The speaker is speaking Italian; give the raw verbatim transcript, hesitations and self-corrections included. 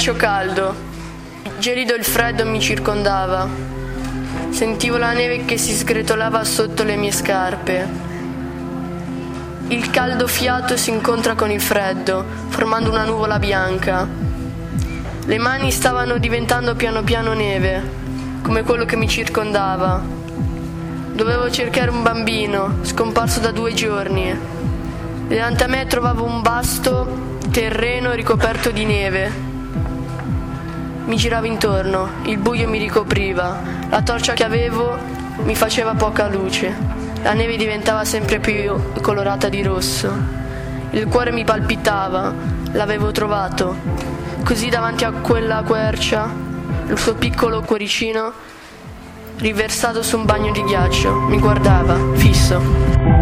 ghiaccio caldo. Gelido il freddo mi circondava. Sentivo la neve che si sgretolava sotto le mie scarpe. Il caldo fiato si incontra con il freddo, formando una nuvola bianca. Le mani stavano diventando piano piano neve, come quello che mi circondava. Dovevo cercare un bambino, scomparso da due giorni. Davanti a me trovavo un vasto terreno ricoperto di neve. Mi giravo intorno, il buio mi ricopriva, la torcia che avevo mi faceva poca luce. La neve diventava sempre più colorata di rosso. Il cuore mi palpitava, l'avevo trovato. Così davanti a quella quercia, il suo piccolo cuoricino, riversato su un bagno di ghiaccio, mi guardava, fisso.